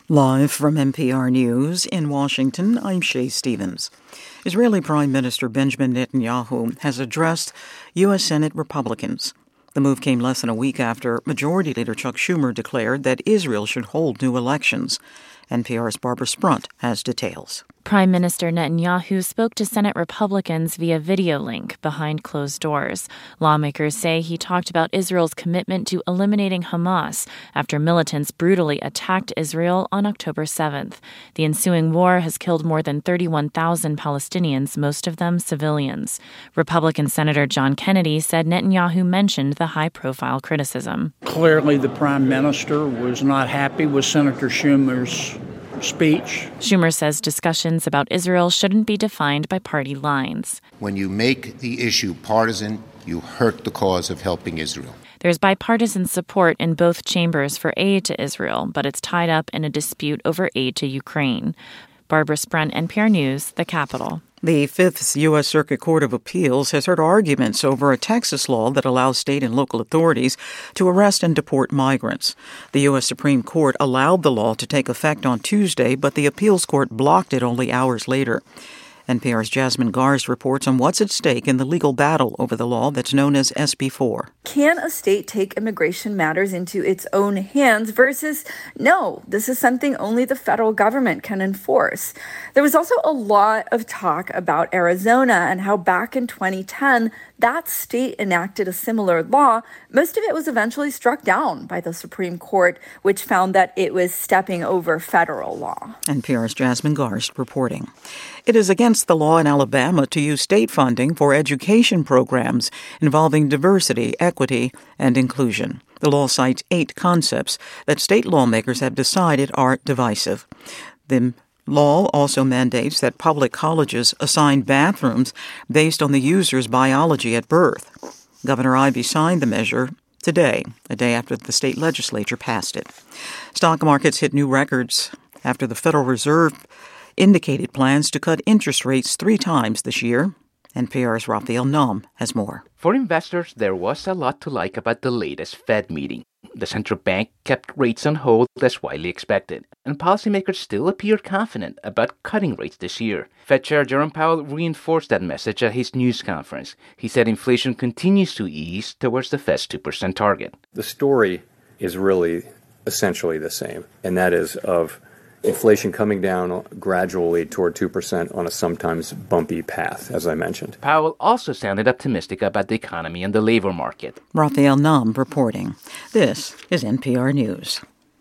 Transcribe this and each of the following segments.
Live from NPR News in Washington, I'm Shay Stevens. Israeli Prime Minister Benjamin Netanyahu has addressed U.S. Senate Republicans. The move came less than a week after Majority Leader Chuck Schumer declared that Israel should hold new elections. NPR's Barbara Sprunt has details. Prime Minister Netanyahu spoke to Senate Republicans via video link behind closed doors. Lawmakers say he talked about Israel's commitment to eliminating Hamas after militants brutally attacked Israel on October 7th. The ensuing war has killed more than 31,000 Palestinians, most of them civilians. Republican Senator John Kennedy said Netanyahu mentioned the high-profile criticism. Clearly, the Prime Minister was not happy with Senator Schumer's speech. Schumer says discussions about Israel shouldn't be defined by party lines. When you make the issue partisan, you hurt the cause of helping Israel. There's bipartisan support in both chambers for aid to Israel, but it's tied up in a dispute over aid to Ukraine. Barbara Sprunt, NPR News, the Capitol. The Fifth U.S. Circuit Court of Appeals has heard arguments over a Texas law that allows state and local authorities to arrest and deport migrants. The U.S. Supreme Court allowed the law to take effect on Tuesday, but the appeals court blocked it only hours later. NPR's Jasmine Garsd reports on what's at stake in the legal battle over the law that's known as SB 4. Can a state take immigration matters into its own hands versus no, this is something only the federal government can enforce? There was also a lot of talk about Arizona and how back in 2010, that state enacted a similar law. Most of it was eventually struck down by the Supreme Court, which found that it was stepping over federal law. NPR's Jasmine Garsd reporting. It is against the law in Alabama to use state funding for education programs involving diversity, equity, and inclusion. The law cites 8 concepts that state lawmakers have decided are divisive. The law also mandates that public colleges assign bathrooms based on the user's biology at birth. Governor Ivey signed the measure today, a day after the state legislature passed it. Stock markets hit new records after the Federal Reserve indicated plans to cut interest rates 3 times this year. NPR's Raphael Naum has more. For investors, there was a lot to like about the latest Fed meeting. The central bank kept rates on hold as widely expected, and policymakers still appear confident about cutting rates this year. Fed Chair Jerome Powell reinforced that message at his news conference. He said inflation continues to ease towards the Fed's 2% target. The story is really essentially the same, and that is of inflation coming down gradually toward 2% on a sometimes bumpy path, as I mentioned. Powell also sounded optimistic about the economy and the labor market. Raphael Naum reporting. This is NPR News.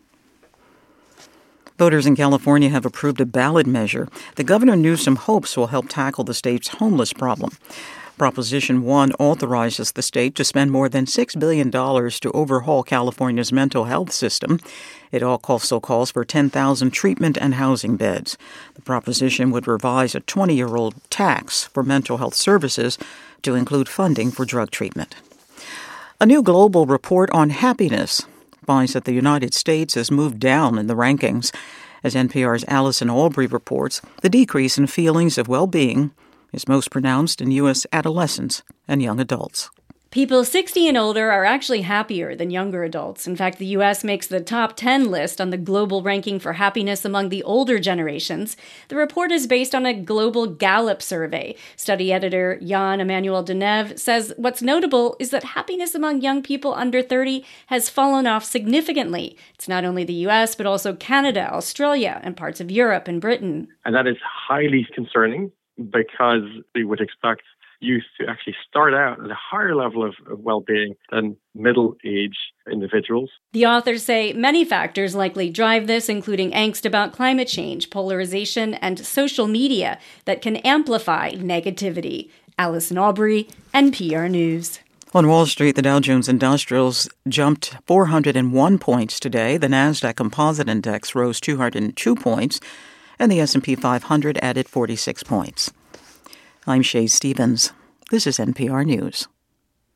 Voters in California have approved a ballot measure that Governor Newsom hopes will help tackle the state's homeless problem. Proposition 1 authorizes the state to spend more than $6 billion to overhaul California's mental health system. It also calls for 10,000 treatment and housing beds. The proposition would revise a 20-year-old tax for mental health services to include funding for drug treatment. A new global report on happiness finds that the United States has moved down in the rankings. As NPR's Allison Aubrey reports, the decrease in feelings of well-being is most pronounced in U.S. adolescents and young adults. People 60 and older are actually happier than younger adults. In fact, the U.S. makes the top 10 list on the global ranking for happiness among the older generations. The report is based on a global Gallup survey. Study editor Jan Emmanuel Deneve says what's notable is that happiness among young people under 30 has fallen off significantly. It's not only the U.S., but also Canada, Australia, and parts of Europe and Britain. And that is highly concerning because we would expect youth to actually start out at a higher level of well-being than middle-aged individuals. The authors say many factors likely drive this, including angst about climate change, polarization, and social media that can amplify negativity. Allison Aubrey, NPR News. On Wall Street, the Dow Jones Industrials jumped 401 points today. The Nasdaq Composite Index rose 202 points, and the S&P 500 added 46 points. I'm Shay Stevens. This is NPR News.